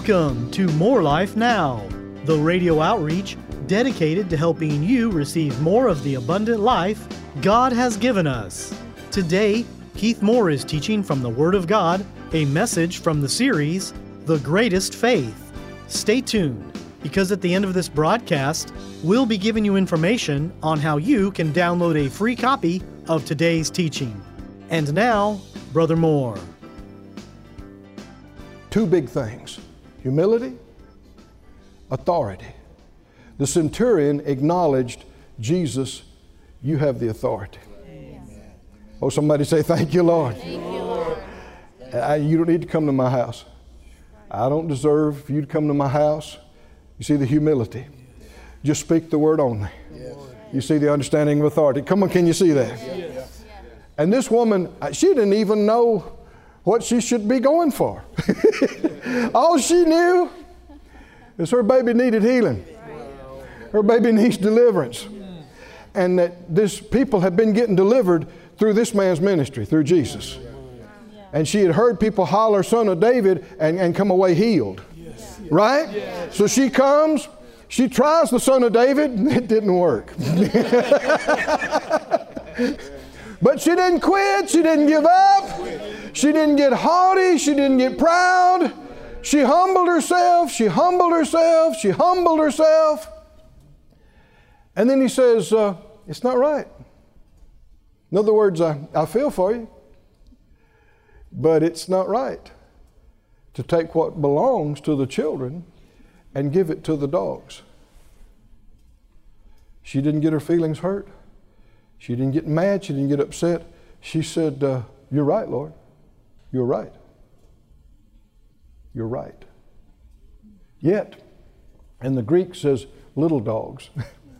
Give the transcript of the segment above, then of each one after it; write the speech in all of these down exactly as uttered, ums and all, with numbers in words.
Welcome to More Life Now, the radio outreach dedicated to helping you receive more of the abundant life God has given us. Today, Keith Moore is teaching from the Word of God, a message from the series, The Greatest Faith. Stay tuned, because at the end of this broadcast, we'll be giving you information on how you can download a free copy of today's teaching. And now, Brother Moore. Two big things: humility, authority. The centurion acknowledged, Jesus, you have the authority. Amen. Oh, somebody say, thank you, Lord. Thank you, Lord. I, you don't need to come to my house. I don't deserve for you to come to my house. You see the humility. Just speak the word only. Yes. You see the understanding of authority. Come on, can you see that? Yes. And this woman, she didn't even know what she should be going for. All she knew is her baby needed healing. Her baby needs deliverance. And that this people had been getting delivered through this man's ministry, through Jesus. And she had heard people holler, Son of David, and, and come away healed. Right? So she comes, she tries the Son of David, and it didn't work. But she didn't quit, she didn't give up, she didn't get haughty, she didn't get proud. She humbled herself, she humbled herself, she humbled herself. And then he says, uh, it's not right. In other words, I, I feel for you, but it's not right to take what belongs to the children and give it to the dogs. She didn't get her feelings hurt. She didn't get mad. She didn't get upset. She said, uh, you're right, Lord. You're right. You're right. Yet, and the Greek says little dogs,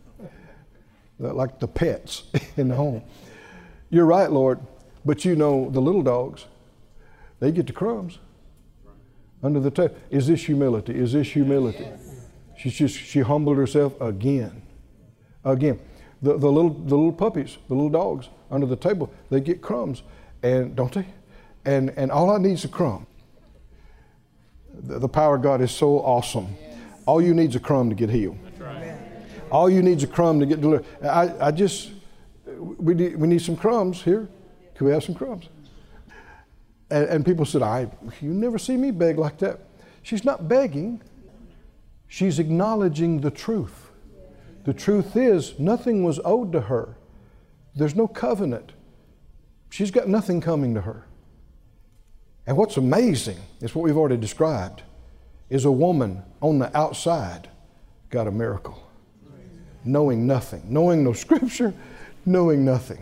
like the pets in the home. You're right, Lord, but you know the little dogs, they get the crumbs under the table. Is this humility? Is this humility? She just, she humbled herself again. Again. The, the little the little puppies, the little dogs under the table, they get crumbs, and don't they? And and all I need is a crumb. The, the power of God is so awesome. All you need is a crumb to get healed. That's right. All you need is a crumb to get delivered. I, I just we need we need some crumbs here. Can we have some crumbs? And, and people said, I you never see me beg like that. She's not begging. She's acknowledging the truth. The truth is, nothing was owed to her. There's no covenant. She's got nothing coming to her. And what's amazing is what we've already described, is a woman on the outside got a miracle. Knowing nothing. Knowing no scripture, knowing nothing.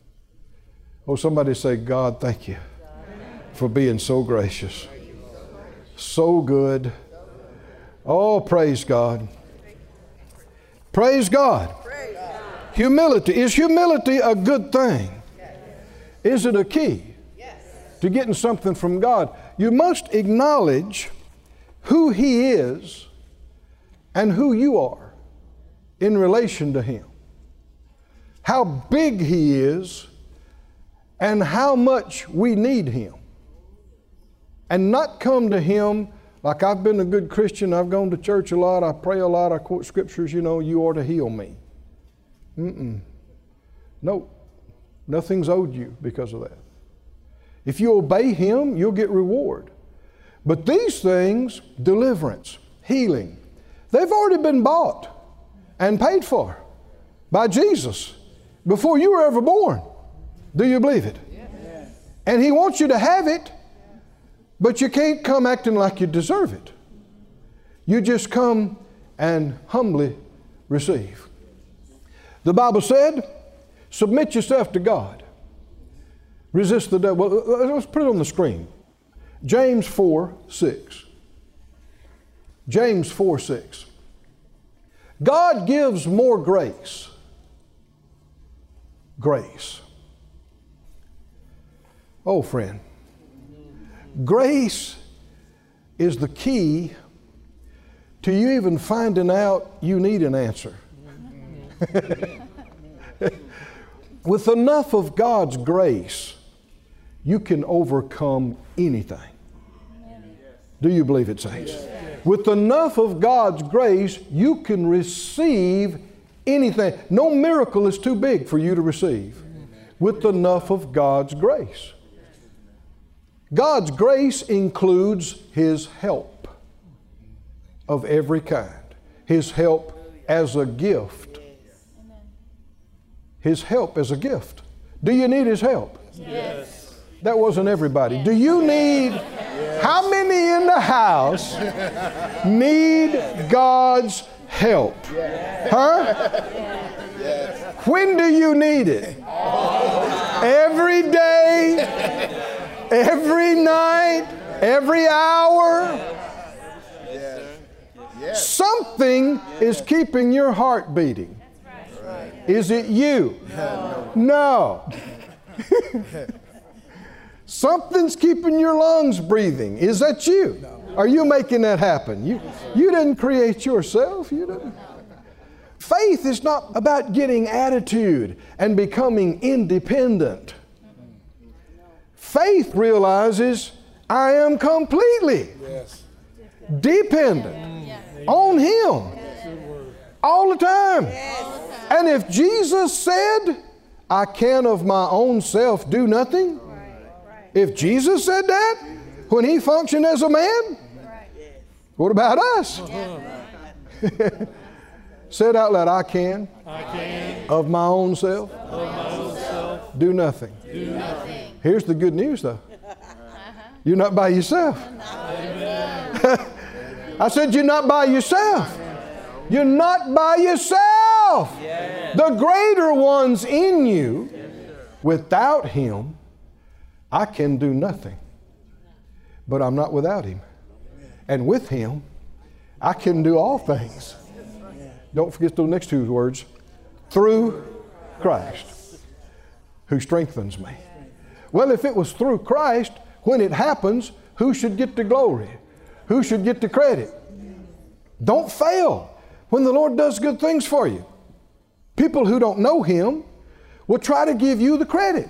Oh, somebody say, God, thank you for being so gracious. So good. Oh, praise God. Praise God. Praise God. Humility. Is humility a good thing? Yes. Is it a key yes. to getting something from God? You must acknowledge who He is and who you are in relation to Him. How big He is and how much we need Him. And not come to Him like, I've been a good Christian, I've gone to church a lot, I pray a lot, I quote scriptures, you know, you ought to heal me. Mm-mm. No, nothing's owed you because of that. If you obey Him, you'll get reward. But these things, deliverance, healing, they've already been bought and paid for by Jesus before you were ever born. Do you believe it? Yes. And He wants you to have it. But you can't come acting like you deserve it. You just come and humbly receive. The Bible said, submit yourself to God. Resist the devil. Well, let's put it on the screen. James four six. James four six. God gives more grace. Grace. Oh, friend. Grace is the key to you even finding out you need an answer. With enough of God's grace, you can overcome anything. Do you believe it, saints? With enough of God's grace, you can receive anything. No miracle is too big for you to receive with enough of God's grace. God's grace includes His help of every kind. His help as a gift. His help as a gift. Do you need His help? Yes. That wasn't everybody. Do you need, yes. How many in the house need God's help? Yes. Huh? Yes. When do you need it? Every day, every night, every hour. Yes. Yes. Something is keeping your heart beating. Is it you? No. No. Something's keeping your lungs breathing. Is that you? Are you making that happen? You, you didn't create yourself. You didn't. Faith is not about getting attitude and becoming independent. Faith realizes I am completely dependent on Him all the time. And if Jesus said, I can of my own self do nothing, if Jesus said that when He functioned as a man, what about us? Say it out loud, I can, I can of my own self, of my own self do nothing. do nothing. Here's the good news though. You're not by yourself. I said you're not by yourself. You're not by yourself. The greater one's in you. Without Him, I can do nothing. But I'm not without Him. And with Him, I can do all things. Don't forget those next two words. Through Christ, who strengthens me. Well, if it was through Christ, when it happens, who should get the glory? Who should get the credit? Don't fail when the Lord does good things for you. People who don't know Him will try to give you the credit.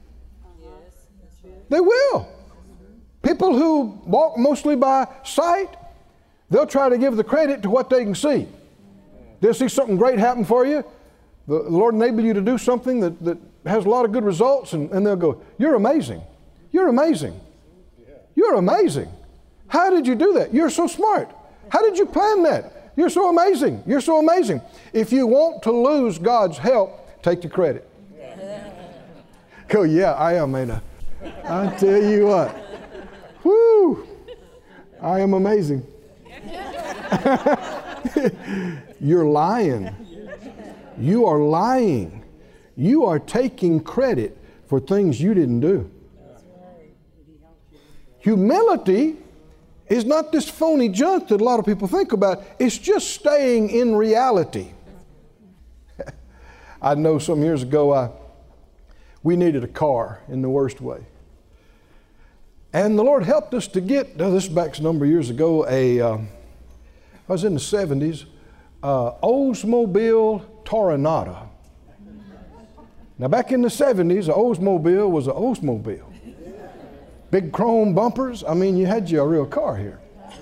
They will. People who walk mostly by sight, they'll try to give the credit to what they can see. They'll see something great happen for you. The Lord enabled you to do something that, that has a lot of good results, and, and they'll go, you're amazing. You're amazing. You're amazing. How did you do that? You're so smart. How did you plan that? You're so amazing. You're so amazing. If you want to lose God's help, take the credit. Go, yeah, I am, ain't I? I tell you what. Whoo! I am amazing. You're lying. You are lying. You are taking credit for things you didn't do. Humility is not this phony junk that a lot of people think about. It's just staying in reality. I know some years ago I, we needed a car in the worst way. And the Lord helped us to get, oh, this is back a number of years ago, a, uh, I was in the seventies, uh, Oldsmobile Toronado. Now back in the seventies, an Oldsmobile was an Oldsmobile. Big chrome bumpers. I mean, you had you a real car here.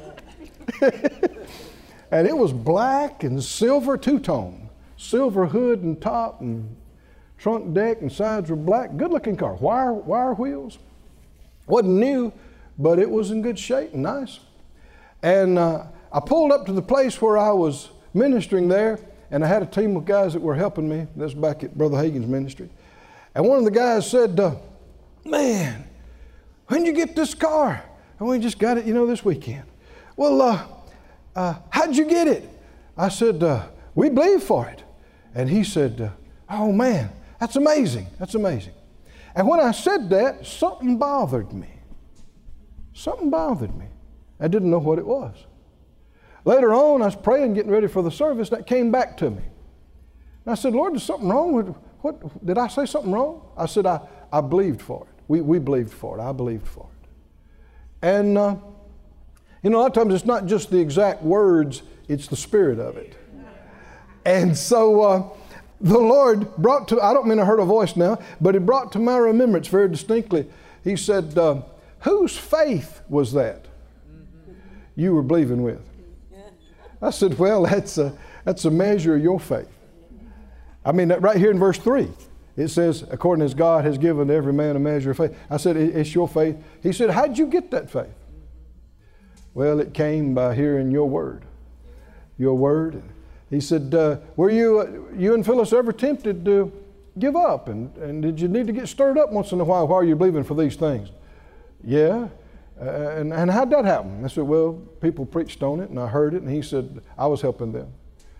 And it was black and silver two-tone. Silver hood and top and trunk deck and sides were black. Good-looking car. Wire, wire wheels. Wasn't new, but it was in good shape and nice. And uh, I pulled up to the place where I was ministering there, and I had a team of guys that were helping me. That's back at Brother Hagin's ministry. And one of the guys said, uh, man, when did you get this car? And we just got it, you know, this weekend. Well, uh, uh, how'd you get it? I said, uh, we believe for it. And he said, uh, oh man, that's amazing. That's amazing. And when I said that, something bothered me. Something bothered me. I didn't know what it was. Later on, I was praying, getting ready for the service, that came back to me. And I said, Lord, there's something wrong with, what, did I say something wrong? I said, I, I believed for it. We, we believed for it. I believed for it. And, uh, you know, a lot of times it's not just the exact words, it's the spirit of it. And so uh, the Lord brought to, I don't mean I heard a voice now, but He brought to my remembrance very distinctly. He said, uh, whose faith was that? you were believing with? I said, well, that's a, that's a measure of your faith. I mean, right here in verse three, it says, according as God has given to every man a measure of faith. I said, it's your faith. He said, how'd you get that faith? Well, it came by hearing your word. Your word. He said, uh, were you, uh, you and Phyllis ever tempted to give up? And, and did you need to get stirred up once in a while while you're believing for these things? Yeah. Uh, and, and how'd that happen? I said, well, people preached on it and I heard it. And he said, I was helping them.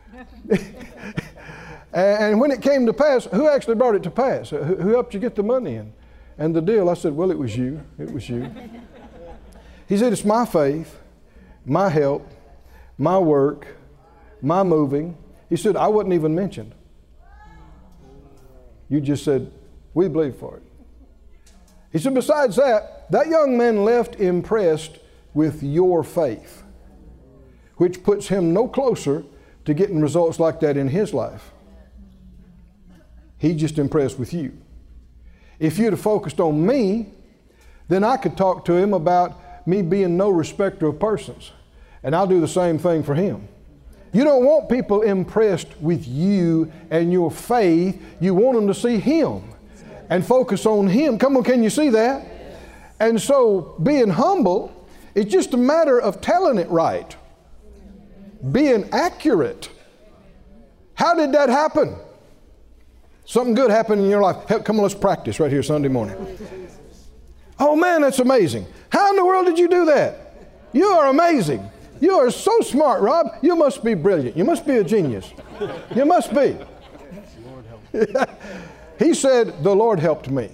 And when it came to pass, who actually brought it to pass? Who, who helped you get the money and, and the deal? I said, well, it was you. It was you. He said, it's my faith, my help, my work, my moving. He said, I wasn't even mentioned. You just said, we believe for it. He said, besides that, that young man left impressed with your faith, which puts him no closer to getting results like that in his life. He's just impressed with you. If you'd have focused on me, then I could talk to him about me being no respecter of persons. And I'll do the same thing for him. You don't want people impressed with you and your faith. You want them to see him and focus on him. Come on, can you see that? And so being humble, it's just a matter of telling it right. Being accurate. How did that happen? Something good happened in your life. Hey, come on, let's practice right here Sunday morning. Oh man, that's amazing. How in the world did you do that? You are amazing. You are so smart, Rob. You must be brilliant. You must be a genius. You must be. He said, the Lord helped me.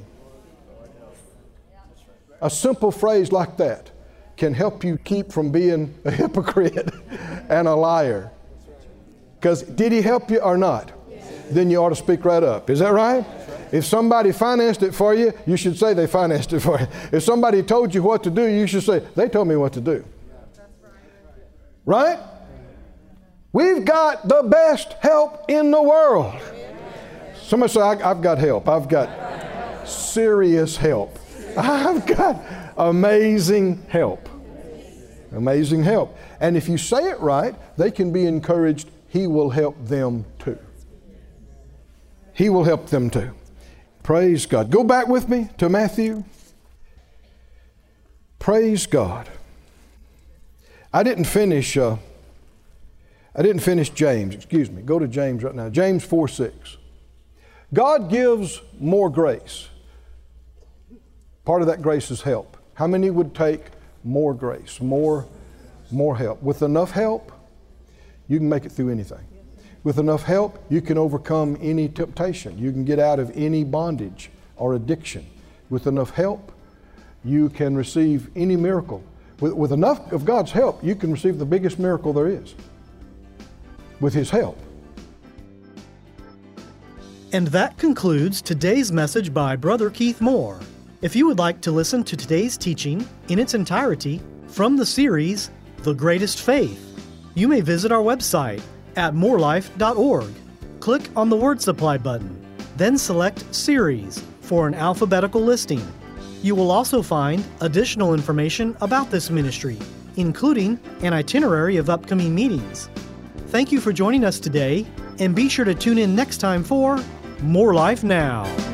A simple phrase like that can help you keep from being a hypocrite and a liar. Because did he help you or not? Then you ought to speak right up. Is that right? If somebody financed it for you, you should say they financed it for you. If somebody told you what to do, you should say, they told me what to do. Right? We've got the best help in the world. Somebody say, I, I've got help. I've got serious help. I've got amazing help. Amazing help. And if you say it right, they can be encouraged. He will help them too. He will help them too. Praise God. Go back with me to Matthew. Praise God. I didn't finish, uh, I didn't finish James. Excuse me. Go to James right now. James four six. God gives more grace. Part of that grace is help. How many would take more grace, more, more help? With enough help, you can make it through anything. With enough help, you can overcome any temptation. You can get out of any bondage or addiction. With enough help, you can receive any miracle. With, with enough of God's help, you can receive the biggest miracle there is. With His help. And that concludes today's message by Brother Keith Moore. If you would like to listen to today's teaching in its entirety from the series, The Greatest Faith, you may visit our website at more life dot org. Click on the Word Supply button, then select Series for an alphabetical listing. You will also find additional information about this ministry, including an itinerary of upcoming meetings. Thank you for joining us today, and be sure to tune in next time for More Life Now.